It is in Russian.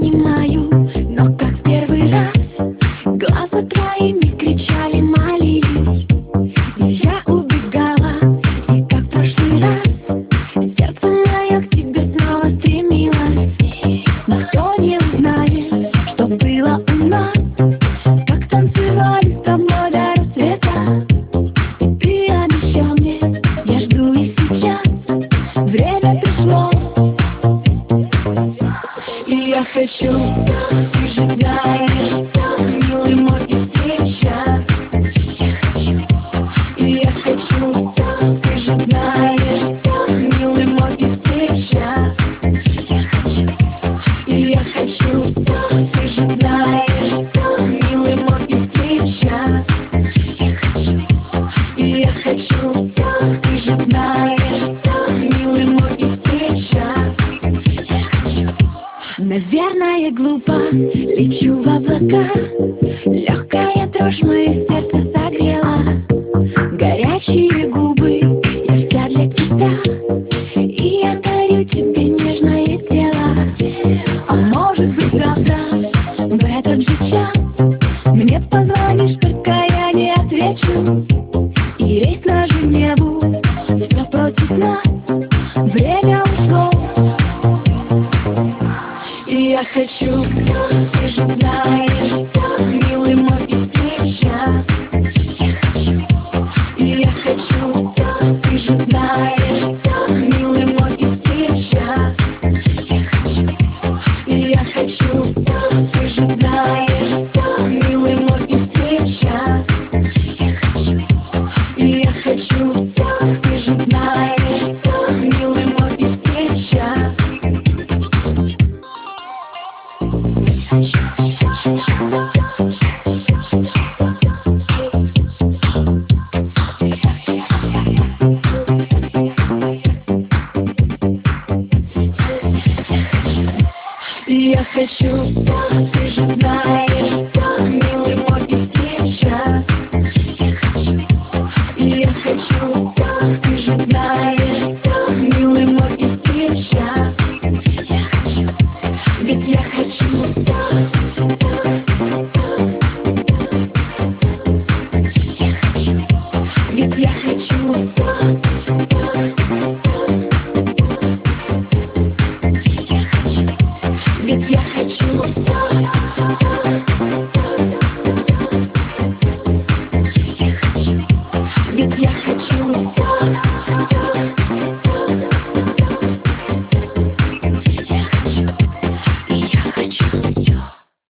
понимаю, но как в первый раз глаза твоими кричали, молились. И я убегала, и как в прошлый раз сердце мое к тебе снова стремилось. Никто не узнает, что было у нас, как танцевали с тобой до рассвета. Ты обещал мне, я жду и сейчас время пришло. И я хочу, ты же знаешь, милый мой, и сейчас. И я хочу, ты же знаешь, милый мой, и сейчас. И я хочу, ты же знаешь, милый мой, и сейчас. И я хочу, ты же знаешь, милый мой, и сейчас. Наверное, глупо, лечу в облака. Легкая дрожь мое сердце согрела. Горячие губы, я вся для тебя. И я дарю тебе нежное тело. А может быть завтра, в этот же час, мне позвонишь, только я не отвечу. И рейс на Женеву, все против нас, время ушло. И я хочу, ты же знаешь, милый мой, и сейчас. И я хочу, ты же знаешь, милый мой, и сейчас. И я хочу, ты же знаешь, милый мой, и сейчас. И я хочу, ты же знаешь, милый мой, и сейчас. И я хочу, ты же знаешь.